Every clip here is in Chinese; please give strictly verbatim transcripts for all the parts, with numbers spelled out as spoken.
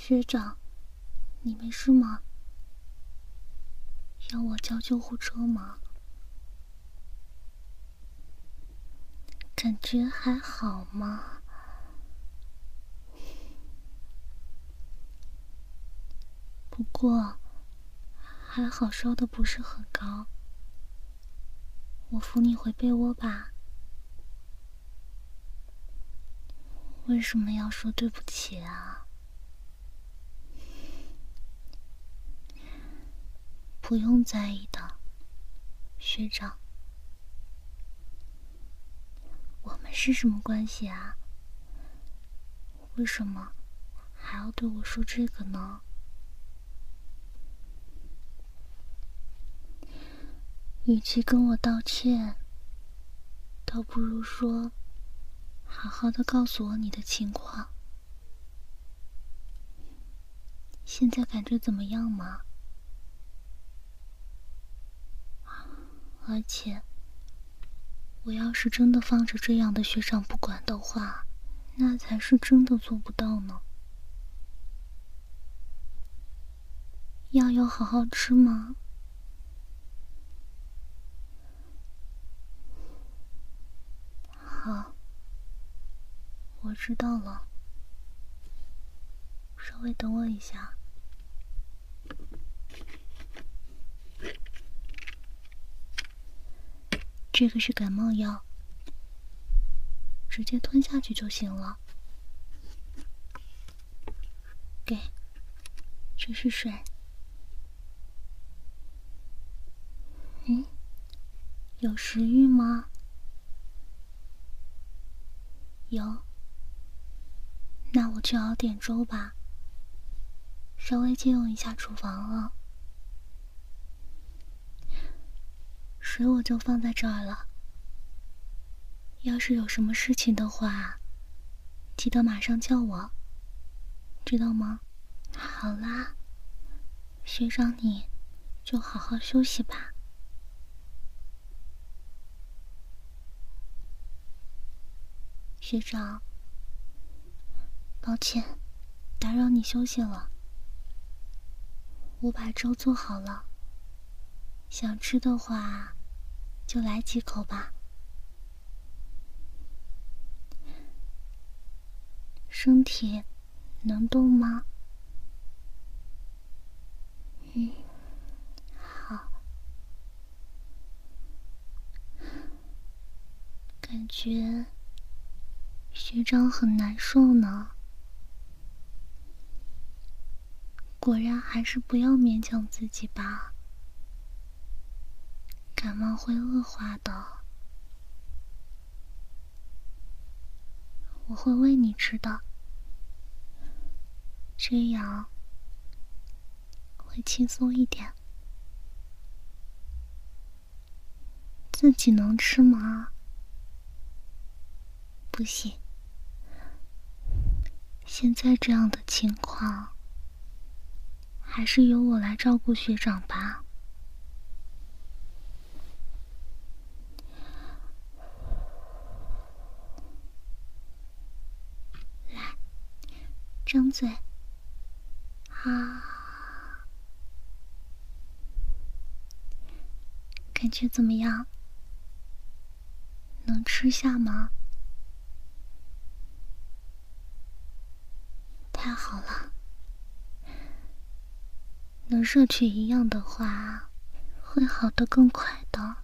学长，你没事吗？要我叫救护车吗？感觉还好吗？不过还好烧的不是很高，我扶你回被窝吧。为什么要说对不起啊？不用在意的，学长。我们是什么关系啊？为什么还要对我说这个呢？与其跟我道歉，倒不如说好好的告诉我你的情况。现在感觉怎么样嘛？而且我要是真的放着这样的学长不管的话，那才是真的做不到呢。药要好好吃吗？好，我知道了。稍微等我一下。这个是感冒药，直接吞下去就行了。给，这是水。嗯，有食欲吗？有。那我去熬点粥吧。稍微借用一下厨房了。水我就放在这儿了。要是有什么事情的话，记得马上叫我，知道吗？好啦，学长你就好好休息吧。学长，抱歉，打扰你休息了。我把粥做好了，想吃的话就来几口吧。身体能动吗？嗯，好。感觉学长很难受呢。果然还是不要勉强自己吧，感冒会恶化的。我会喂你吃的，这样会轻松一点。自己能吃吗？不行，现在这样的情况，还是由我来照顾学长吧。来，张嘴。啊，感觉怎么样？能吃下吗？太好了，能摄取营养的话，会好得更快的。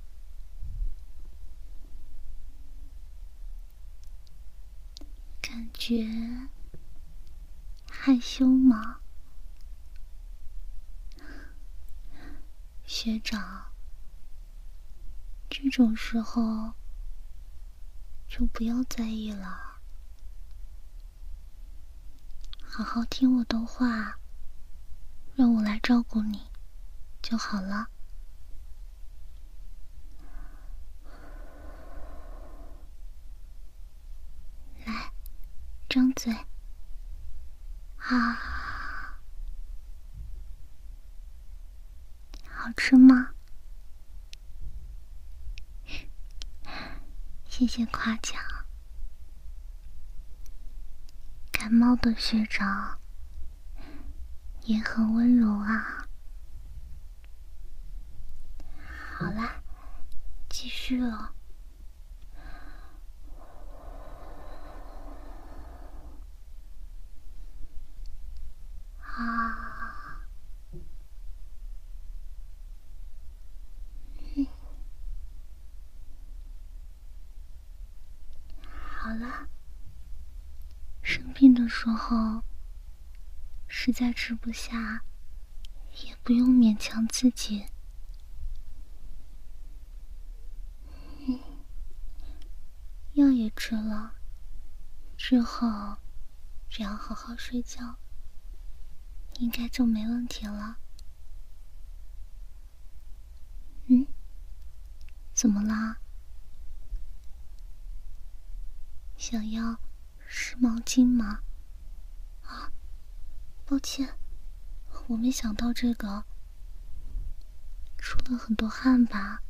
感觉害羞吗？学长，这种时候就不要在意了，好好听我的话，让我来照顾你就好了。来，张嘴。啊，好吃吗？谢谢夸奖。感冒的学长也很温柔啊。好啦，继续了。啊，嗯，好了。生病的时候，实在吃不下，也不用勉强自己。嗯，药也吃了，之后只要好好睡觉，应该就没问题了。嗯，怎么啦？想要湿毛巾吗？啊，抱歉，我没想到这个。出了很多汗吧？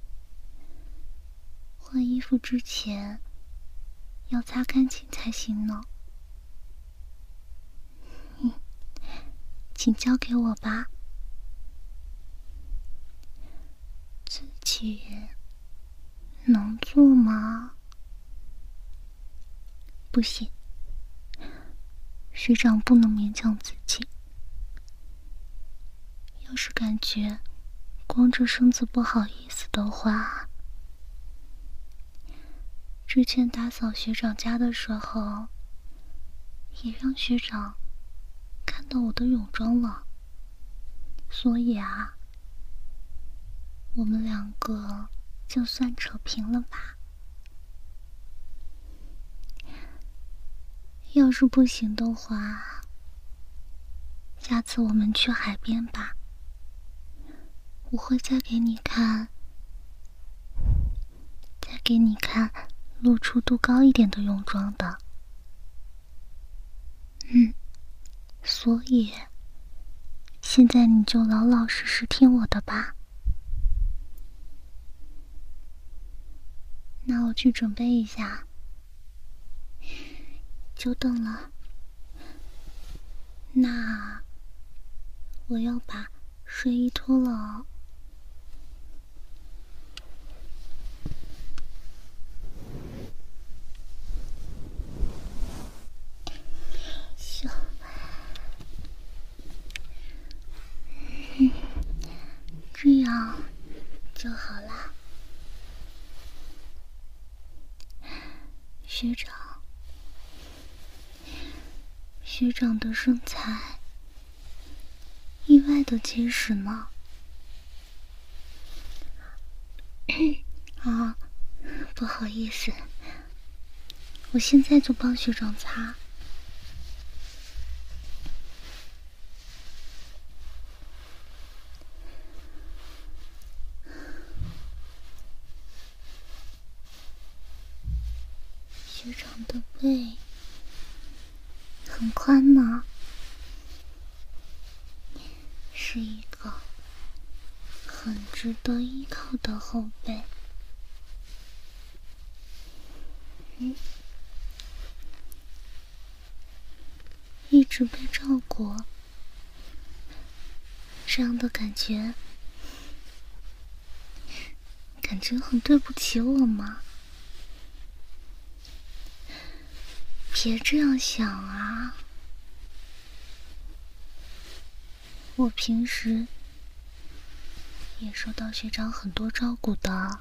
换衣服之前要擦干净才行呢。嗯，请交给我吧。自己能做吗？不行，学长不能勉强自己。要是感觉光着身子不好意思的话，之前打扫学长家的时候，也让学长看到我的泳装了。所以啊，我们两个就算扯平了吧。要是不行的话，下次我们去海边吧。我会再给你看，再给你看露出度高一点的泳装的。嗯，所以现在你就老老实实听我的吧。那我去准备一下，久等了。那我要把睡衣脱了哦。行，嗯，这样就好啦。学长，学长的身材意外的结实呢。啊，不好意思，我现在就帮学长擦。学长的背很宽呢，是一个很值得依靠的后背。嗯，一直被照顾，这样的感觉，感觉很对不起我吗？别这样想啊，我平时也受到学长很多照顾的。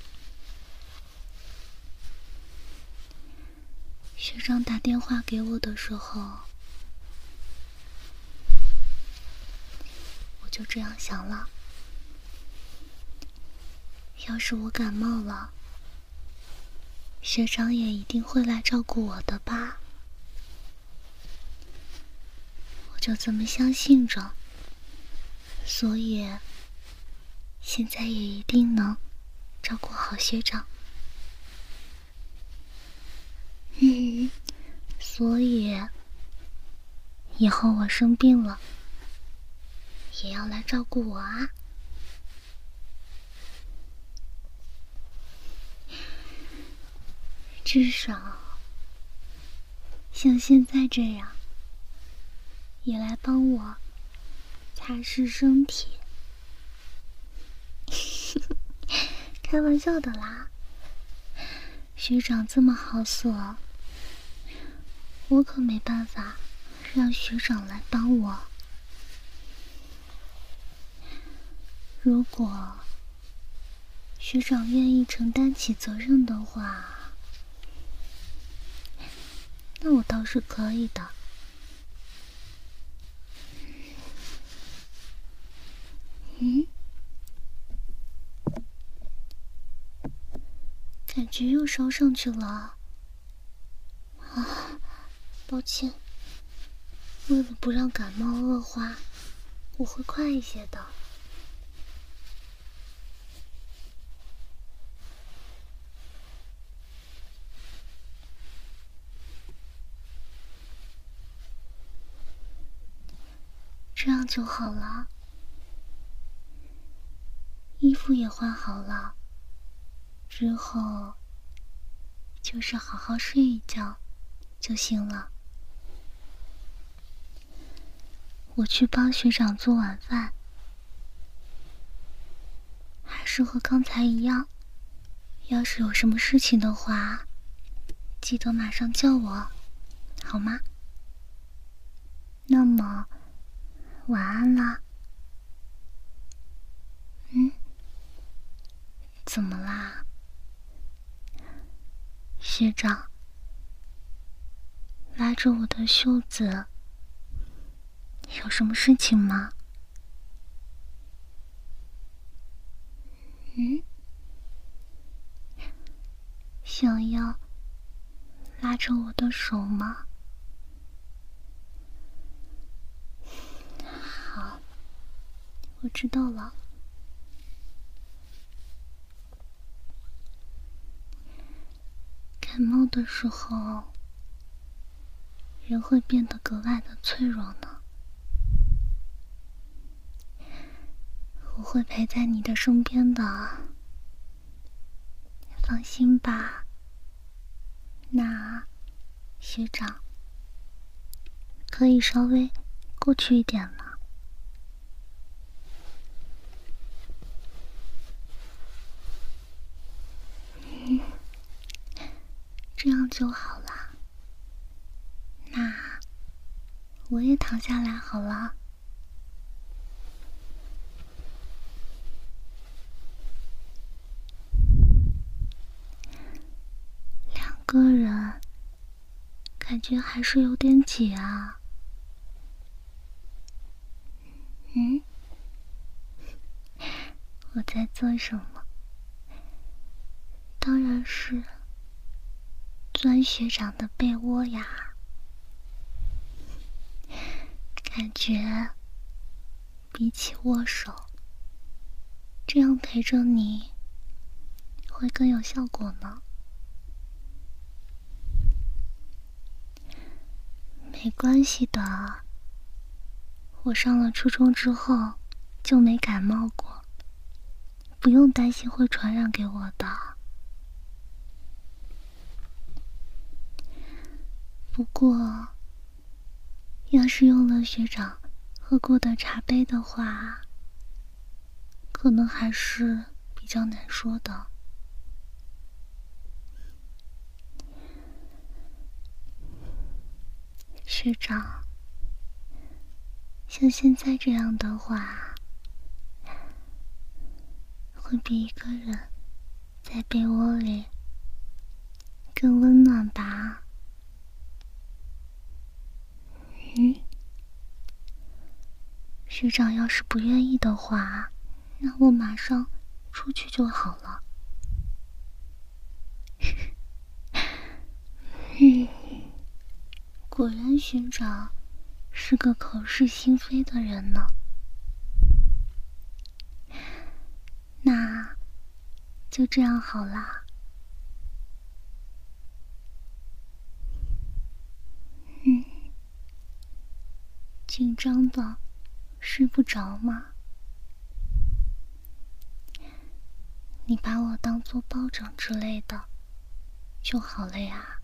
学长打电话给我的时候，我就这样想了，要是我感冒了，学长也一定会来照顾我的吧。我就这么相信着，所以现在也一定能照顾好学长。嗯，所以以后我生病了，也要来照顾我啊。至少像现在这样，也来帮我他是身体。开玩笑的啦，学长这么好色，我可没办法让学长来帮我。如果学长愿意承担起责任的话，那我倒是可以的。嗯，感觉又烧上去了。啊，抱歉，为了不让感冒恶化，我会快一些的。这样就好了。衣服也换好了，之后就是好好睡一觉就行了。我去帮学长做晚饭，还是和刚才一样，要是有什么事情的话，记得马上叫我，好吗？那么，晚安啦。嗯？怎么啦？学长，拉着我的袖子，有什么事情吗？嗯？想要拉着我的手吗？好，我知道了。感冒的时候，人会变得格外的脆弱呢。我会陪在你的身边的，放心吧。那，学长，可以稍微过去一点吗？嗯，这样就好了。那我也躺下来好了。两个人，感觉还是有点挤啊。嗯？我在做什么？当然是钻学长的被窝呀。感觉比起握手，这样陪着你会更有效果呢。没关系的，我上了初中之后就没感冒过，不用担心会传染给我的。不过，要是用了学长喝过的茶杯的话，可能还是比较难说的。学长，像现在这样的话，会比一个人在被窝里更温暖吧？嗯？学长要是不愿意的话，那我马上出去就好了。嗯，果然学长是个口是心非的人呢。那就这样好啦。嗯，紧张的睡不着吗？你把我当作抱枕之类的就好了呀。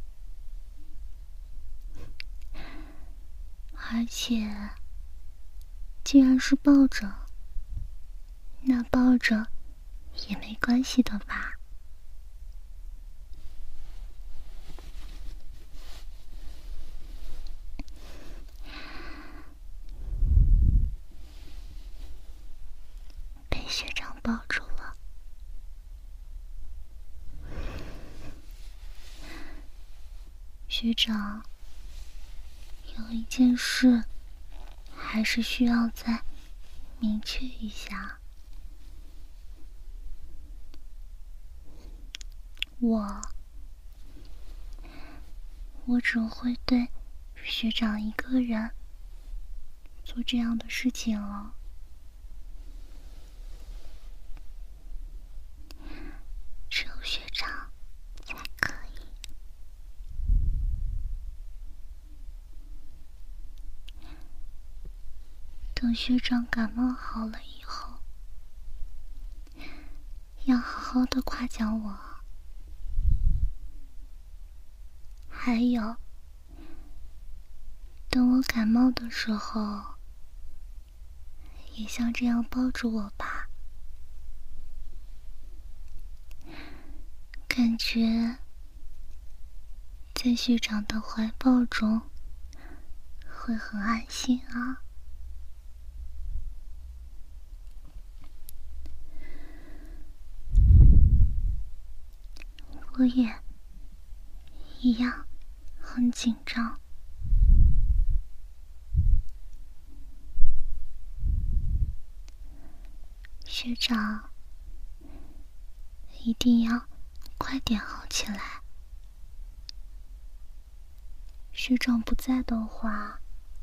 而且既然是抱着，那抱着也没关系的吧？被学长抱住了。学长，有一件事还是需要再明确一下。我我只会对学长一个人做这样的事情了。只有学长才可以。等学长感冒好了以后，要好好的夸奖我。还有，等我感冒的时候，也像这样抱住我吧。感觉在学长的怀抱中会很安心啊。我也一样很紧张。学长，一定要快点好起来。学长不在的话，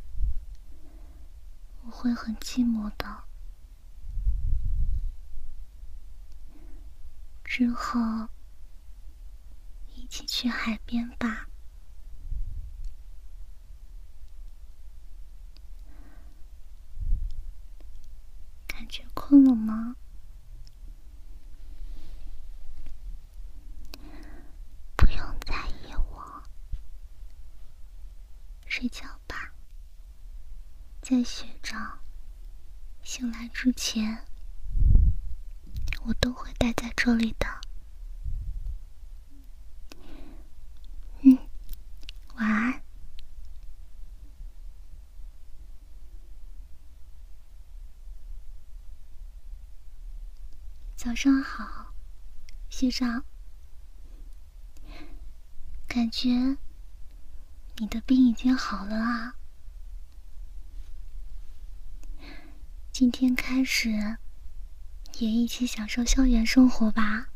我会很寂寞的。之后一起去海边吧。感觉困了吗？不用在意我，睡觉吧。在学长醒来之前，我都会待在这里的。嗯，晚安。早上好，学长。感觉你的病已经好了啊。今天开始也一起享受校园生活吧。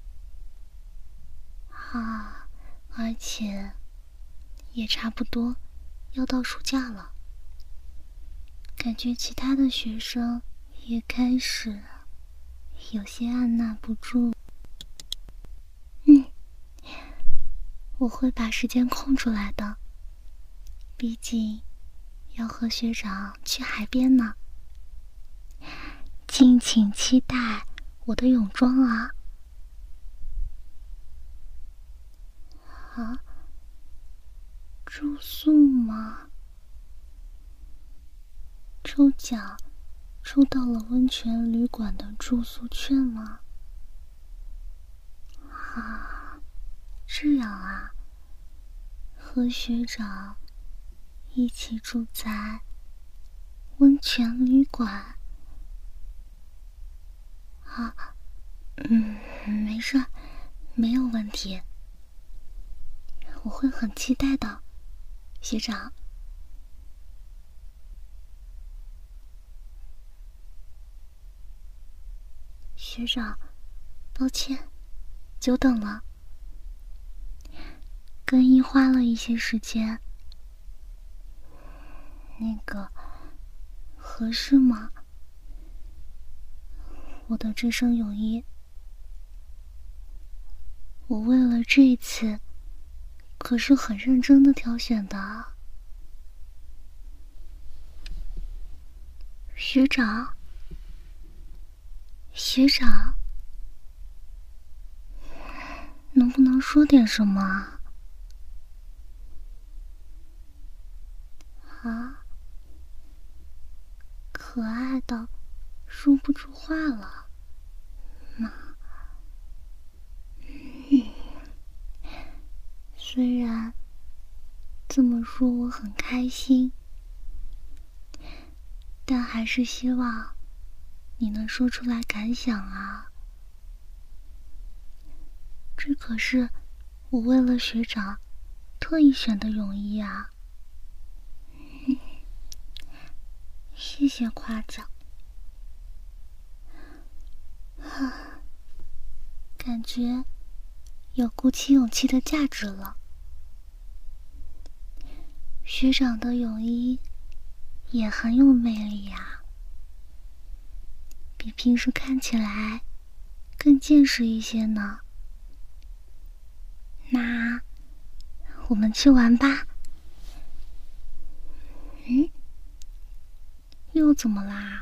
啊，而且也差不多要到暑假了，感觉其他的学生也开始有些按捺不住。嗯，我会把时间空出来的，毕竟要和学长去海边呢。敬请期待我的泳装啊！啊，住宿吗？抽奖抽到了温泉旅馆的住宿券吗？啊，这样啊，和学长一起住在温泉旅馆。啊，嗯，没事，没有问题，我会很期待的，学长。学长，抱歉，久等了。更衣花了一些时间，那个合适吗？我的这身泳衣，我为了这一次可是很认真的挑选的啊。学长，学长，能不能说点什么啊？啊？可可爱的说不出话了。妈，嗯，虽然这么说我很开心，但还是希望你能说出来感想啊。这可是我为了学长特意选的泳衣啊。嗯，谢谢夸奖。啊，感觉有鼓起勇气的价值了。学长的泳衣也很有魅力呀，比平时看起来更见识一些呢。那我们去玩吧。嗯，又怎么啦？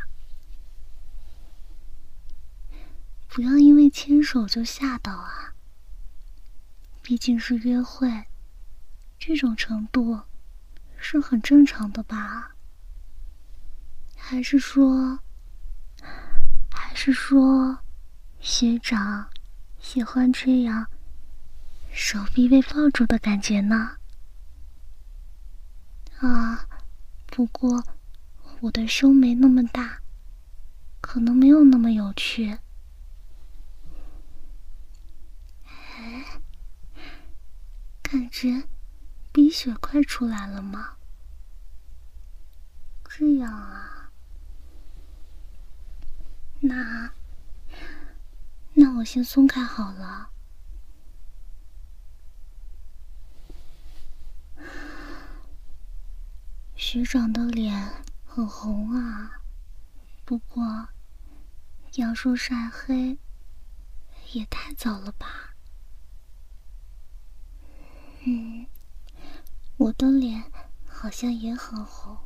不要因为牵手就吓到啊，毕竟是约会，这种程度是很正常的吧？还是说还是说学长喜欢这样手臂被抱住的感觉呢？啊，不过我的胸没那么大，可能没有那么有趣。哎，感觉鼻血快出来了吗？这样啊，那那我先松开好了。学长的脸很红啊，不过要说晒黑也太早了吧。嗯，我的脸好像也很红。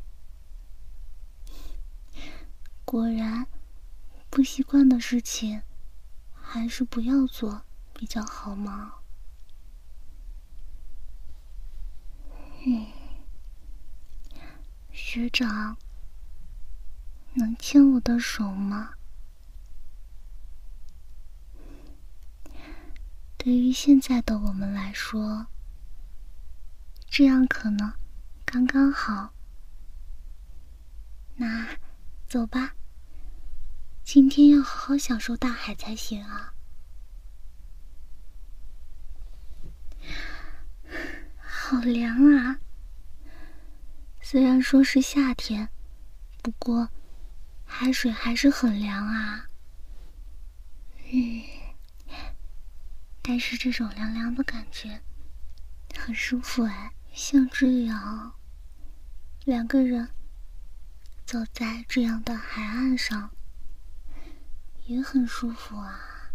果然，不习惯的事情还是不要做比较好吗？嗯，学长，能牵我的手吗？对于现在的我们来说，这样可能刚刚好。那走吧，今天要好好享受大海才行啊。好凉啊！虽然说是夏天，不过海水还是很凉啊。嗯，但是这种凉凉的感觉很舒服哎。像这样两个人走在这样的海岸上也很舒服啊。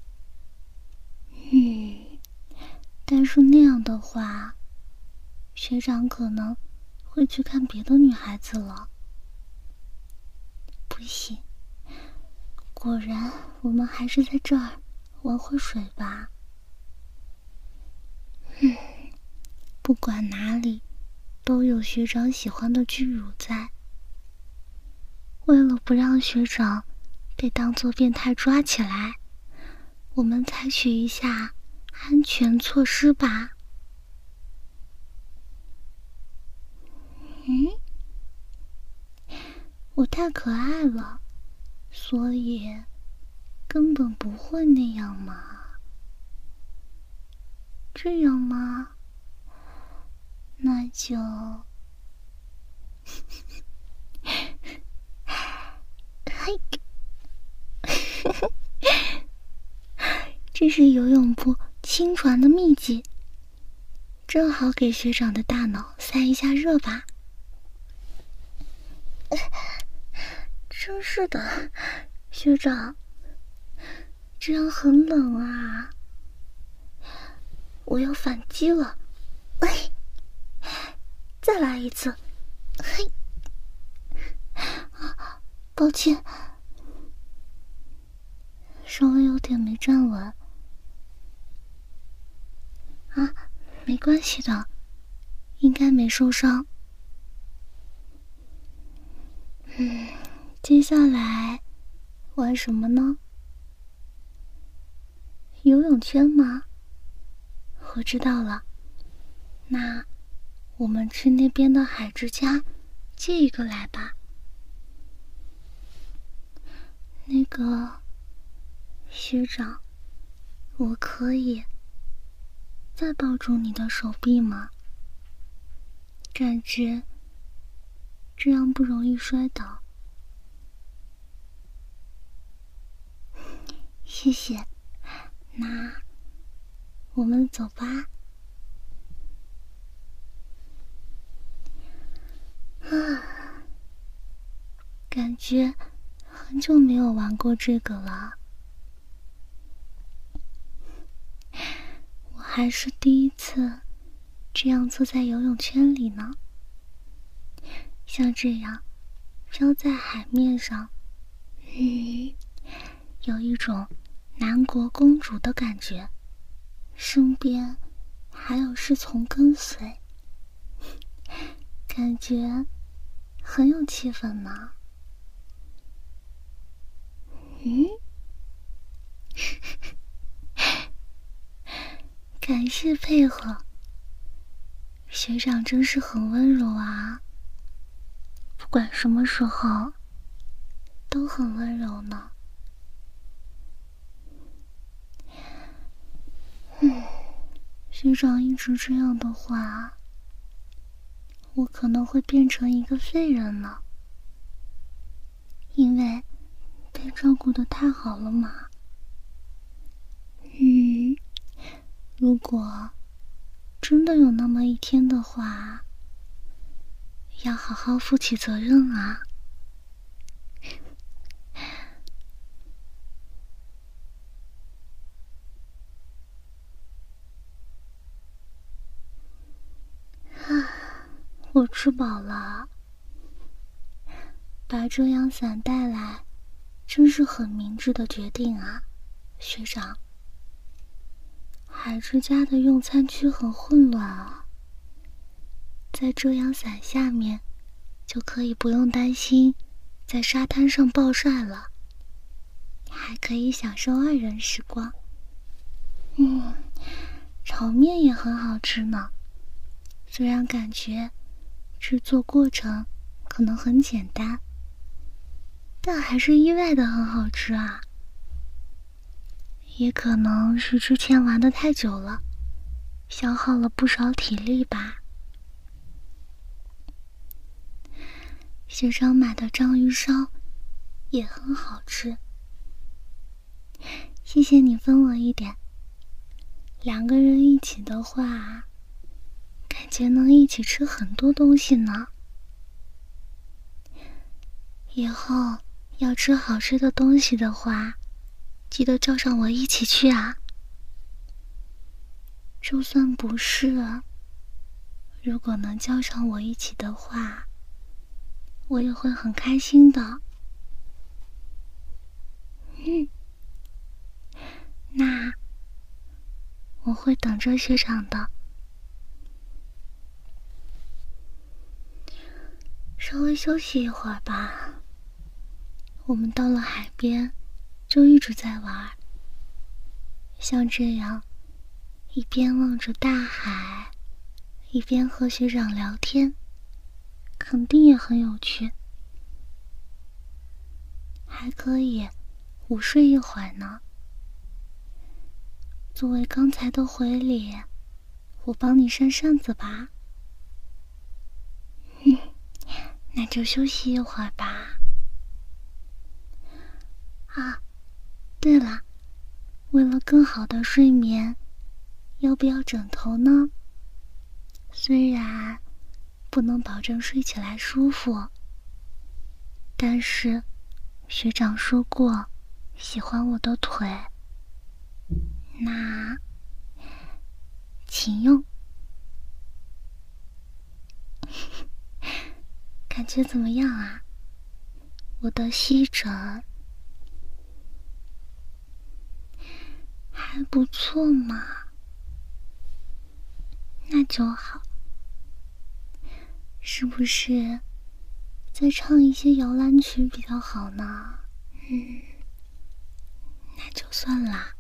嗯，但是那样的话，学长可能会去看别的女孩子了。不行，果然我们还是在这儿玩会水吧。嗯，不管哪里都有学长喜欢的巨乳在。为了不让学长被当作变态抓起来，我们采取一下安全措施吧。嗯，我太可爱了，所以根本不会那样嘛。这样吗？那就嘿，这是游泳部亲传的秘籍，正好给学长的大脑散一下热吧。真是的，学长，这样很冷啊！我要反击了，哎，再来一次，嘿，啊，抱歉，稍微有点没站稳。啊，没关系的，应该没受伤。嗯， 接下来玩什么呢？游泳圈吗？我知道了，那我们去那边的海之家借一个来吧。那个学长，我可以再抱住你的手臂吗？感觉这样不容易摔倒。谢谢，那我们走吧。啊，感觉很久没有玩过这个了，我还是第一次这样坐在游泳圈里呢。像这样飘在海面上，嗯，有一种南国公主的感觉，身边还有侍从跟随，感觉很有气氛呢。嗯，感谢配合，学长真是很温柔啊，不管什么时候都很温柔呢。嗯，学长一直这样的话，我可能会变成一个废人了，因为被照顾得太好了嘛。嗯，如果真的有那么一天的话，要好好负起责任啊。我吃饱了，把遮阳伞带来，真是很明智的决定啊，学长。海之家的用餐区很混乱啊，在遮阳伞下面，就可以不用担心在沙滩上暴晒了，还可以享受二人时光。嗯，炒面也很好吃呢，虽然感觉制作过程可能很简单，但还是意外的很好吃啊。也可能是之前玩得太久了，消耗了不少体力吧。学长买的章鱼烧也很好吃，谢谢你分我一点。两个人一起的话，感觉能一起吃很多东西呢。以后要吃好吃的东西的话，记得叫上我一起去啊。就算不是，如果能叫上我一起的话，我也会很开心的。嗯，那我会等着学长的。稍微休息一会儿吧。我们到了海边，就一直在玩。像这样，一边望着大海，一边和学长聊天，肯定也很有趣。还可以午睡一会儿呢。作为刚才的回礼，我帮你扇扇子吧。嗯，那就休息一会儿吧。啊，对了，为了更好的睡眠，要不要枕头呢？虽然不能保证睡起来舒服，但是学长说过喜欢我的腿，那请用。感觉怎么样啊？我的吸枕还不错嘛，那就好。是不是再唱一些摇篮曲比较好呢。嗯，那就算啦。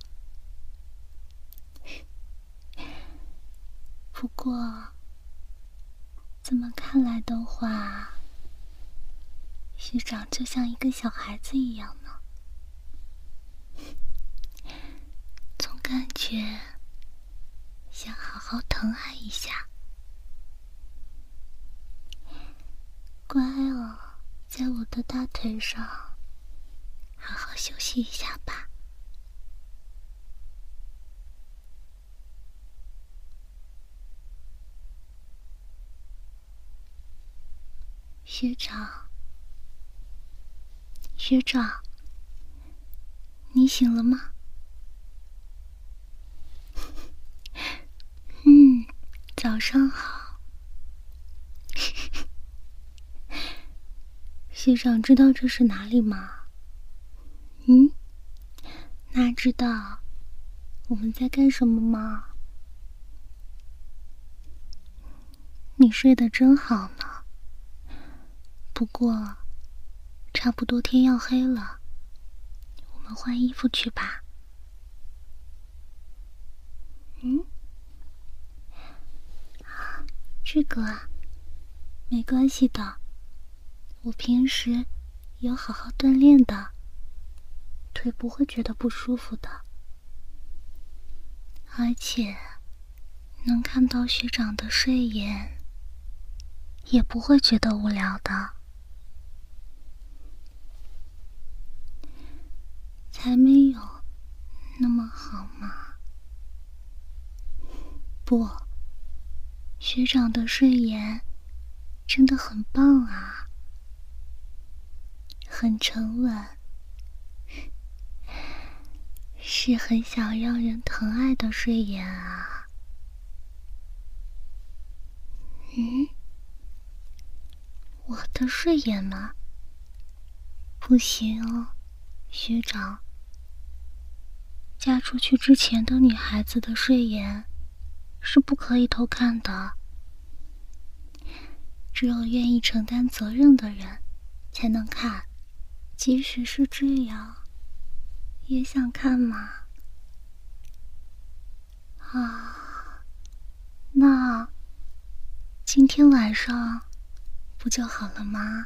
不过，怎么看来的话，学长就像一个小孩子一样呢，总感觉想好好疼爱一下。乖哦，在我的大腿上好好休息一下吧。学长，学长，你醒了吗？嗯，早上好。学长知道这是哪里吗？嗯，那知道我们在干什么吗？你睡得真好呢。不过，差不多天要黑了，我们换衣服去吧。嗯，这个啊，没关系的。我平时有好好锻炼的，腿不会觉得不舒服的。而且，能看到学长的睡颜，也不会觉得无聊的。才没有那么好嘛。不，学长的睡颜真的很棒啊，很沉稳，是很想让人疼爱的睡颜啊。嗯，我的睡颜吗？不行哦，学长。嫁出去之前的女孩子的睡颜是不可以偷看的，只有愿意承担责任的人才能看。即使是这样，也想看嘛。啊，那今天晚上不就好了吗？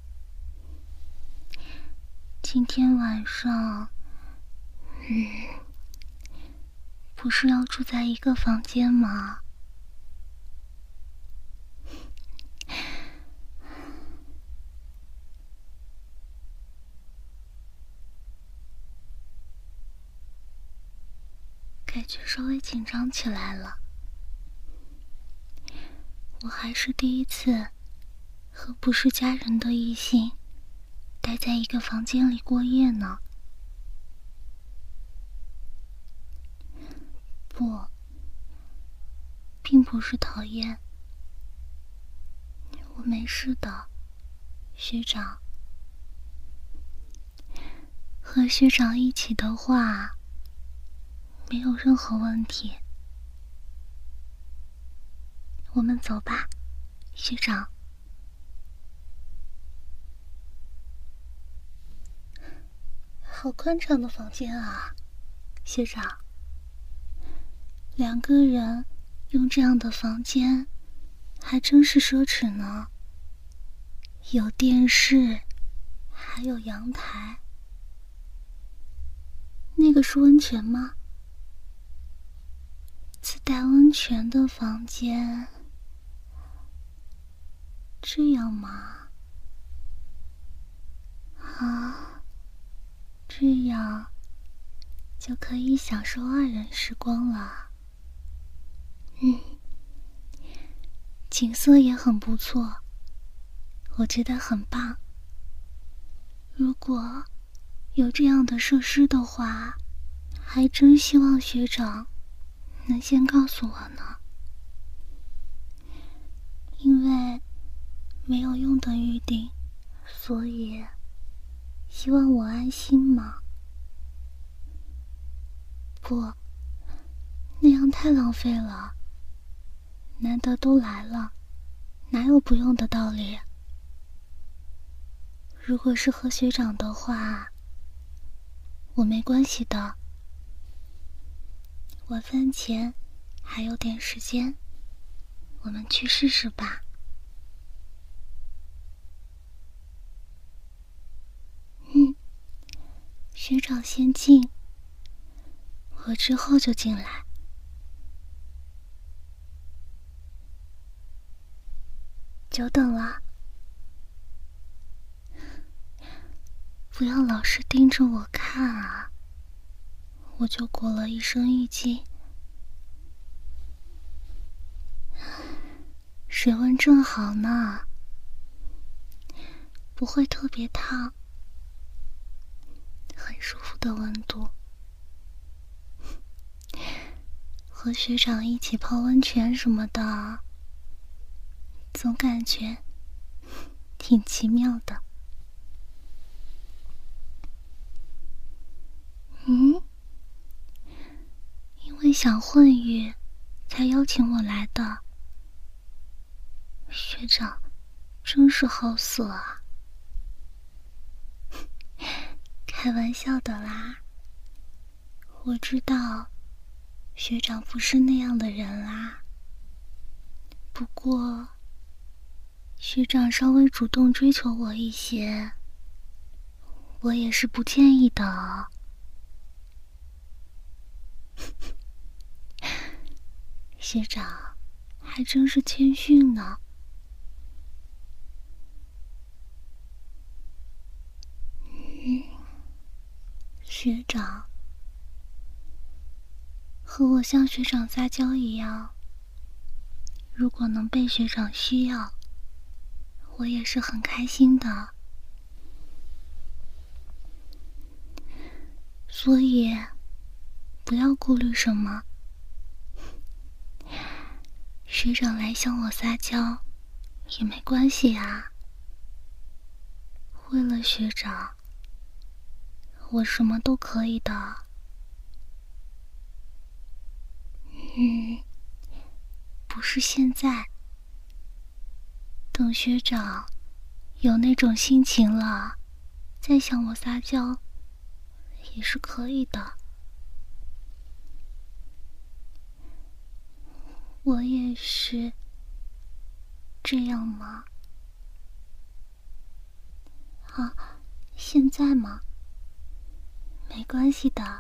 今天晚上，嗯，不是要住在一个房间吗？感觉稍微紧张起来了。我还是第一次和不是家人的异性待在一个房间里过夜呢。不，并不是讨厌，我没事的，学长。和学长一起的话，没有任何问题。我们走吧，学长。好宽敞的房间啊，学长。两个人用这样的房间，还真是奢侈呢。有电视，还有阳台。那个是温泉吗？自带温泉的房间，这样吗？啊，这样就可以享受二人时光了。嗯，景色也很不错，我觉得很棒。如果有这样的设施的话，还真希望学长能先告诉我呢。因为没有用的预定，所以希望我安心嘛。不，那样太浪费了。难得都来了，哪有不用的道理？ 如果是和学长的话，我没关系的。晚饭前还有点时间，我们去试试吧。嗯，学长先进，我之后就进来。久等了，不要老是盯着我看啊，我就过了一生一季。水温正好呢，不会特别烫，很舒服的温度。和学长一起泡温泉什么的，总感觉挺奇妙的。嗯，因为想混浴才邀请我来的。学长真是好色啊。开玩笑的啦，我知道学长不是那样的人啦。不过学长稍微主动追求我一些，我也是不介意的。学长还真是谦逊呢。嗯，学长和我像学长撒娇一样，如果能被学长需要，我也是很开心的。所以不要顾虑什么，学长来向我撒娇也没关系啊。为了学长，我什么都可以的。嗯，不是现在，等学长有那种心情了，再向我撒娇也是可以的。我也是这样吗？啊，现在吗？没关系的，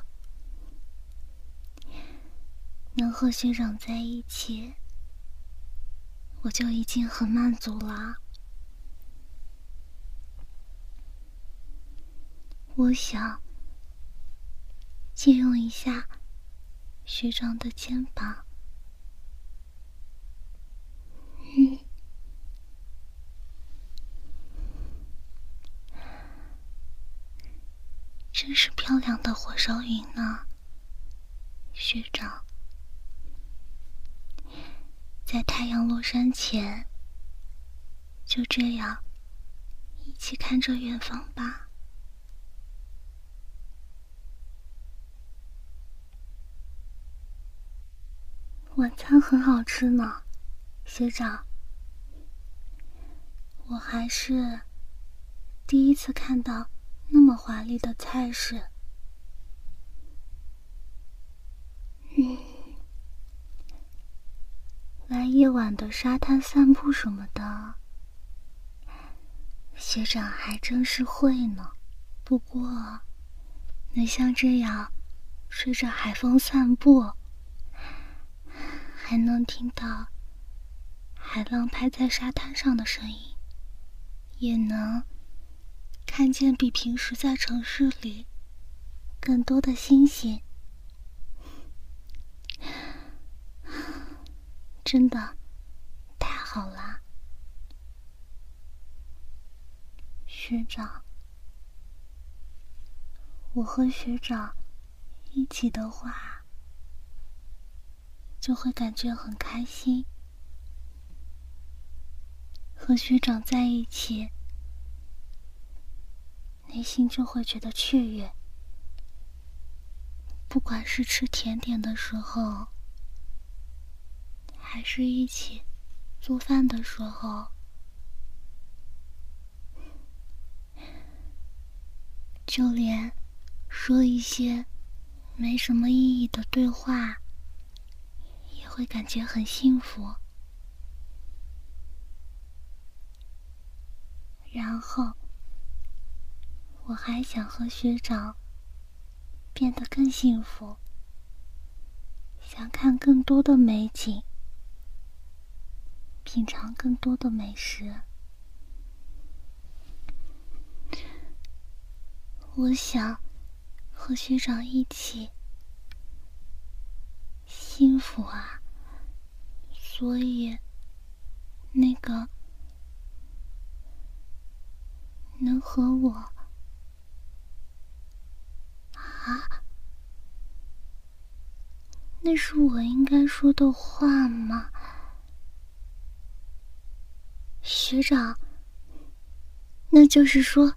能和学长在一起，我就已经很满足了。我想借用一下学长的肩膀。嗯，真是漂亮的火烧云呢，学长。在太阳落山前，就这样一起看着远方吧。晚餐很好吃呢，学长。我还是第一次看到那么华丽的菜式。嗯，来夜晚的沙滩散步什么的，学长还真是会呢。不过能像这样吹着海风散步，还能听到海浪拍在沙滩上的声音，也能看见比平时在城市里更多的星星，真的太好了。学长，我和学长一起的话，就会感觉很开心。和学长在一起，内心就会觉得雀跃。不管是吃甜点的时候，还是一起做饭的时候， 就连说一些没什么意义的对话，也会感觉很幸福。然后，我还想和学长变得更幸福，想看更多的美景，品尝更多的美食。我想和学长一起幸福啊，所以那个能和我啊？那是我应该说的话吗？学长，那就是说，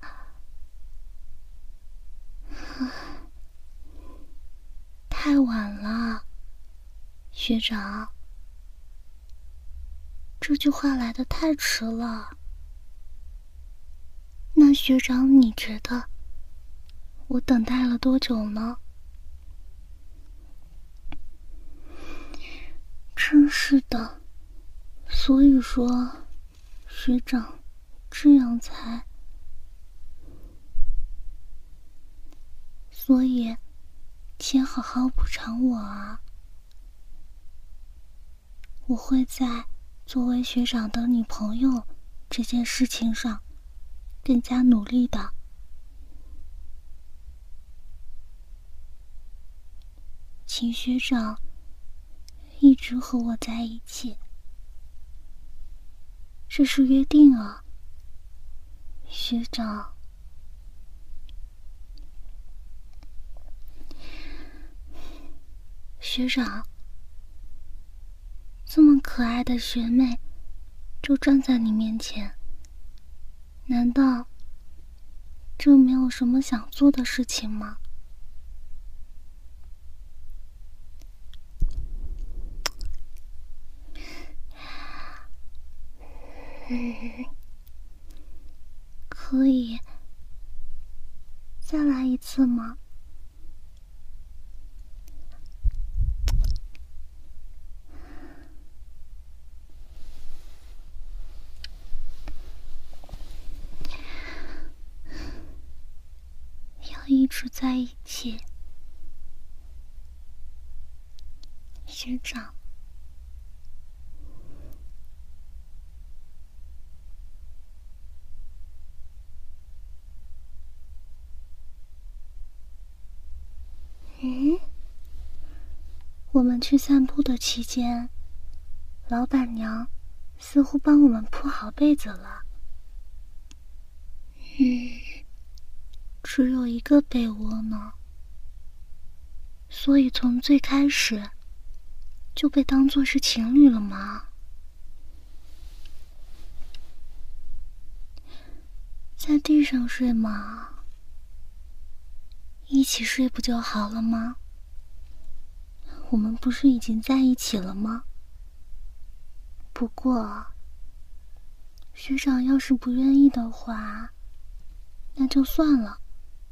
太晚了，学长，这句话来得太迟了。那学长，你觉得我等待了多久呢？真是的，所以说，学长，这样才……所以，请好好补偿我啊！我会在作为学长的女朋友这件事情上更加努力的。请学长一直和我在一起，这是约定啊，学长。学长，这么可爱的学妹就站在你面前，难道就没有什么想做的事情吗？嗯，可以再来一次吗？要一直在一起，学长。嗯，我们去散步的期间，老板娘似乎帮我们铺好被子了。嗯，只有一个被窝呢，所以从最开始就被当作是情侣了吗？在地上睡吗？一起睡不就好了吗？我们不是已经在一起了吗？不过，学长要是不愿意的话，那就算了。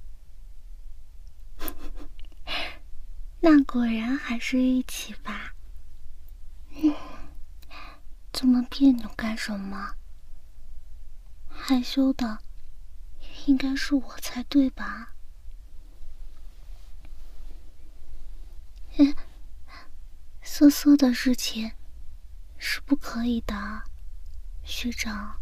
那果然还是一起吧。嗯，这么别扭干什么？害羞的应该是我才对吧？色色的事情是不可以的，学长。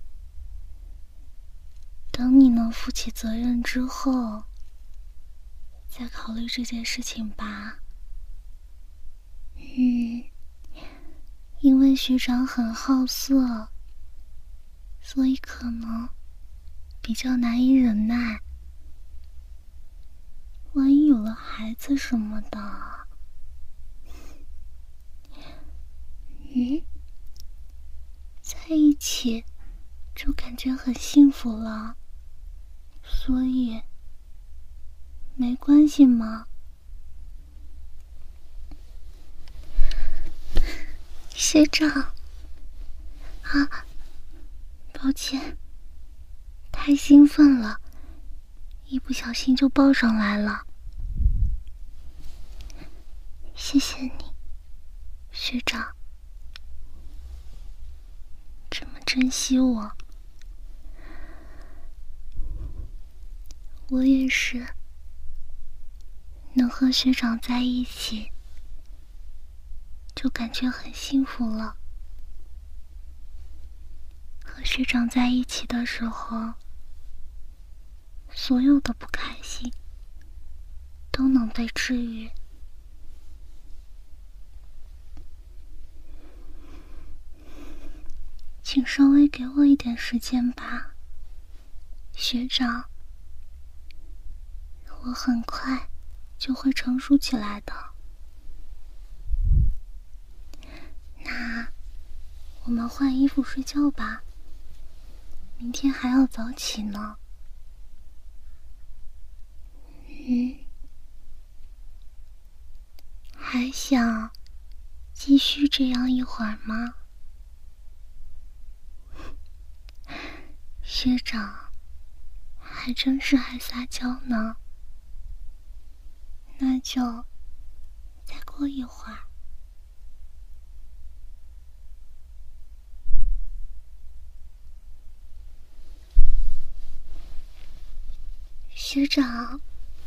等你能负起责任之后，再考虑这件事情吧。嗯，因为学长很好色，所以可能比较难以忍耐。万一有了孩子什么的……嗯，在一起就感觉很幸福了，所以没关系吗？学长啊，抱歉，太兴奋了， 一不小心就抱上来了。谢谢你，学长，这么珍惜我。我也是，能和学长在一起，就感觉很幸福了。和学长在一起的时候，所有的不开心都能被治愈。请稍微给我一点时间吧，学长，我很快就会成熟起来的。那我们换衣服睡觉吧，明天还要早起呢。嗯，还想继续这样一会儿吗？学长还真是爱撒娇呢。那就再过一会儿。学长，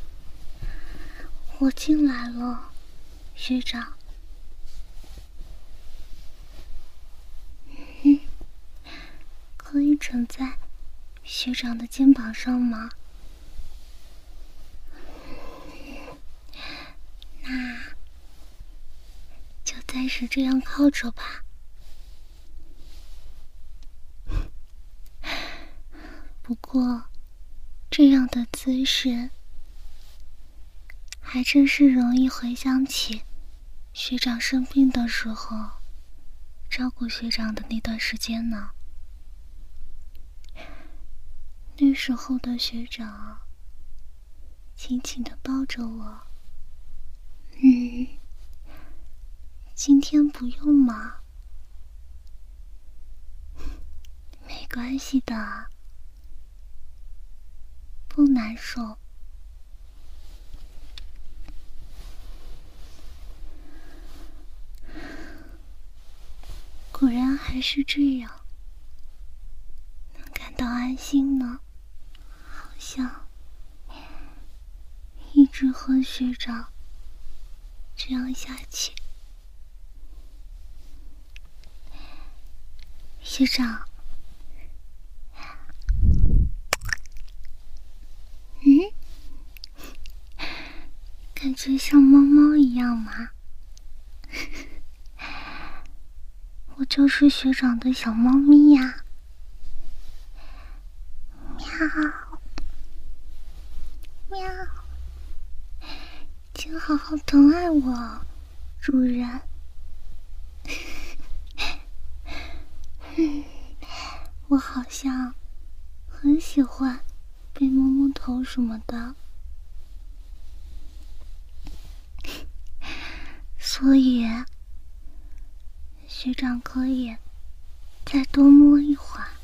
我进来了，学长。嗯，可以枕在学长的肩膀上吗？那就暂时这样靠着吧。不过，这样的姿势还真是容易回想起学长生病的时候照顾学长的那段时间呢。那时候的学长紧紧地抱着我。嗯，今天不用吗？没关系的，不难受。果然还是这样，能感到安心呢。好像一直和学长这样下去。学长，嗯，感觉像猫猫一样吗？我就是学长的小猫咪呀。喵喵，请好好疼爱我，主人。我好像很喜欢被摸摸头什么的，所以学长可以再多摸一会儿。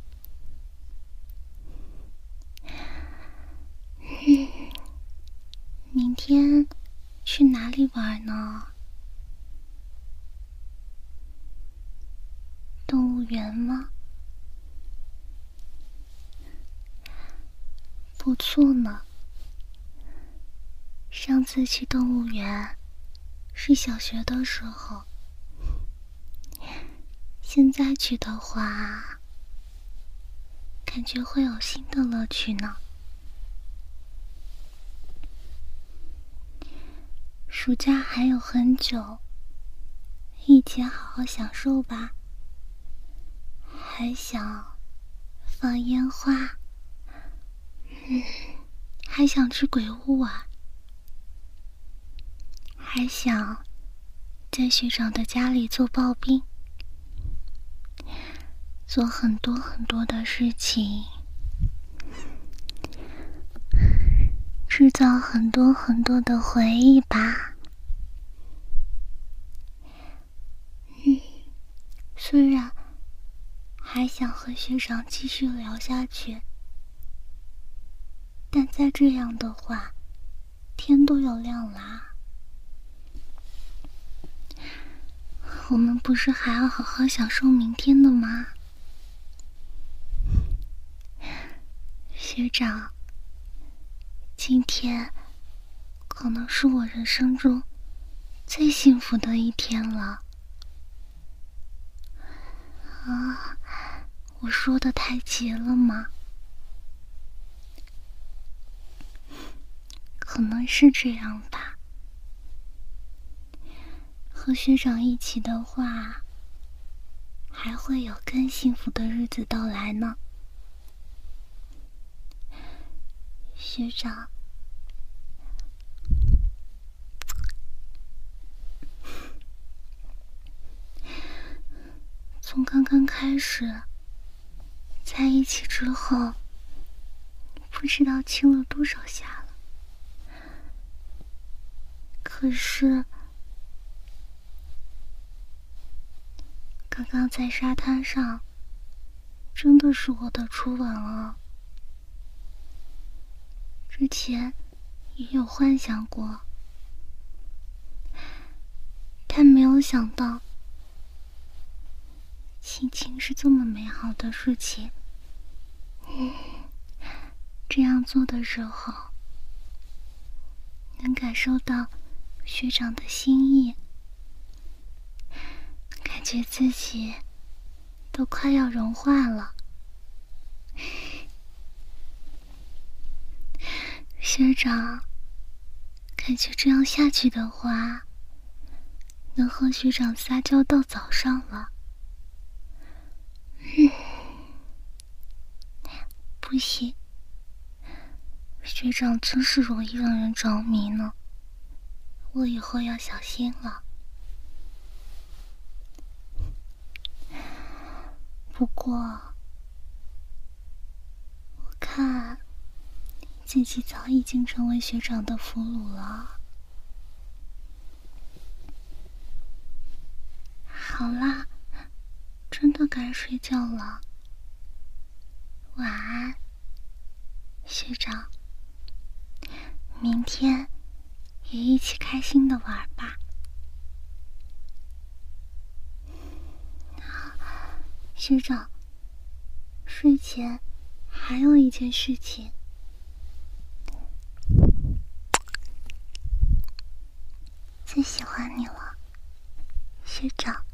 嗯，明天去哪里玩呢？动物园吗？不错呢。上次去动物园是小学的时候，现在去的话，感觉会有新的乐趣呢。暑假还有很久，一起好好享受吧。还想放烟花，嗯，还想去鬼屋玩，还想在学长的家里做刨冰，做很多很多的事情，制造很多很多的回忆吧。嗯，虽然还想和学长继续聊下去， 但再这样的话，天都要亮啦。我们不是还要好好享受明天的吗？学长，今天可能是我人生中最幸福的一天了。啊，我说的太急了吗？可能是这样吧。和学长一起的话，还会有更幸福的日子到来呢。学长，从刚刚开始在一起之后，不知道亲了多少下了。可是刚刚在沙滩上，真的是我的初吻啊！之前也有幻想过，但没有想到亲亲是这么美好的事情。嗯，这样做的时候，能感受到学长的心意，感觉自己都快要融化了。学长，感觉这样下去的话，能和学长撒娇到早上了。嗯，不行，学长真是容易让人着迷呢，我以后要小心了。不过，我看自己早已经成为学长的俘虏了。好啦，真的该睡觉了。晚安，学长。明天也一起开心的玩吧。学长，睡前还有一件事情。最喜欢你了，学长。